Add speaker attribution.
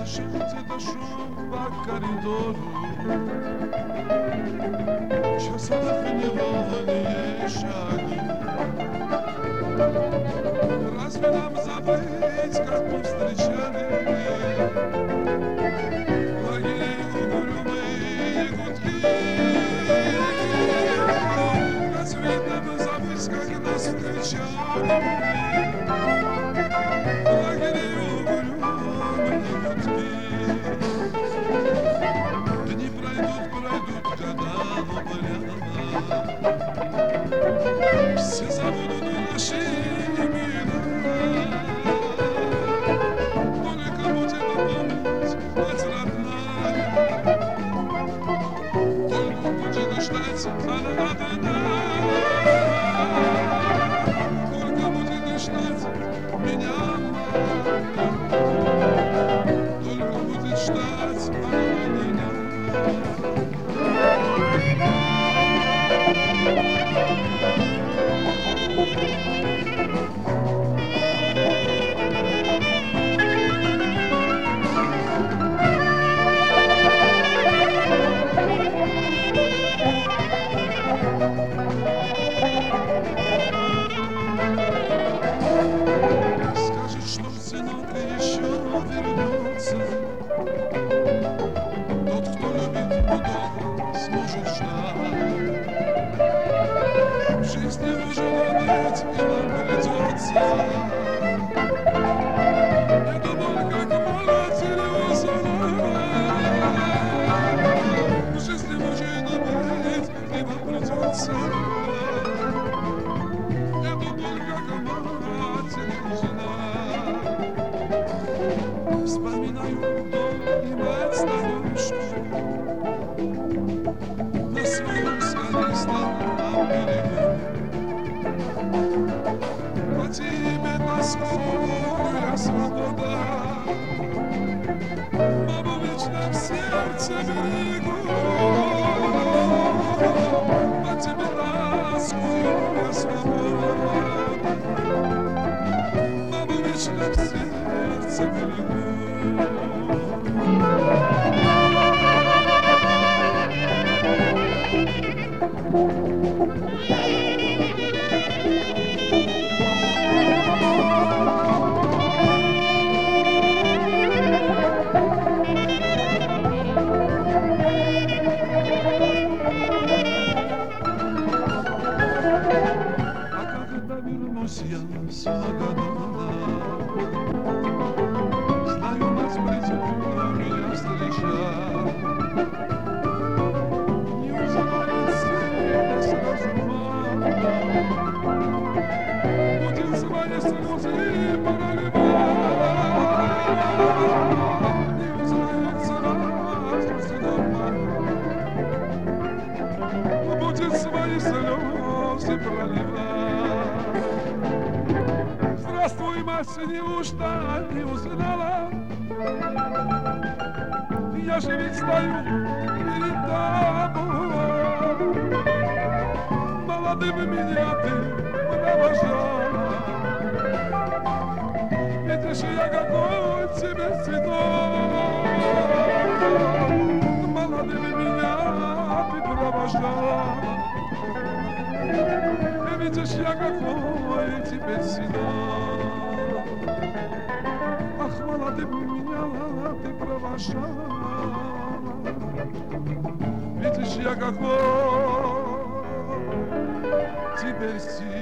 Speaker 1: слышать это шум по коридору. Часах невольные шаги. Разве нам забыть, как мы встречали лагерей угрюмые гудки? Разве нам забыть, как нас встречали лагерей угрюмые гудки? Дни пройдут, года, но прямо все забудут наши имена. Только будет помнить мать родная, только будет ждать она. Только будет ждать меня, только будет ждать она меня. Скажет, что сынок еще вернется. Тот, кто любит, долго сможет ждать. В жизни выживать и нам придется. Это боль, как молот или в жизни выживать и нам придется. Это боль, как мать или вспоминаю дом и мать старушку на своем скалистом берегу. По тебе тоскую я, свобода, маму вечно в сердце берегу. По тебе тоскую я, свобода, маму вечно в сердце берегу. А когда вернусь я с Магадана, знаю, нас придет меня встречать. Не узнает света сразу мама, будет свои слезы проливать. Не узнает сразу сына мама, будет свои слезы проливать. Здравствуй, мать, неужто не узнала? Я же ведь стою перед тобой. Молодым меня ты провожала, видишь, я какой тебе цветок. Молодым меня ты провожала, видишь, я какой теперь седок. Ах, молодым меня ты провожала, видишь, я какой теперь седок.